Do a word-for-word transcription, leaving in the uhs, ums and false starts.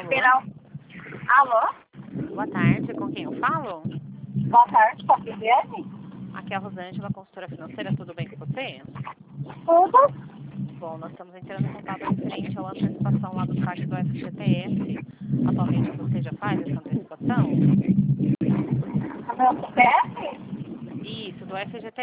Liberal. Alô? Boa tarde, com quem eu falo? Boa tarde, com a Viviane? Aqui é a Rosângela, consultora financeira, tudo bem com você? Tudo? Bom, nós estamos entrando em contato referente à antecipação lá do saque do F G T S. Atualmente você já faz essa antecipação? A meu C P F? Isso, do F G T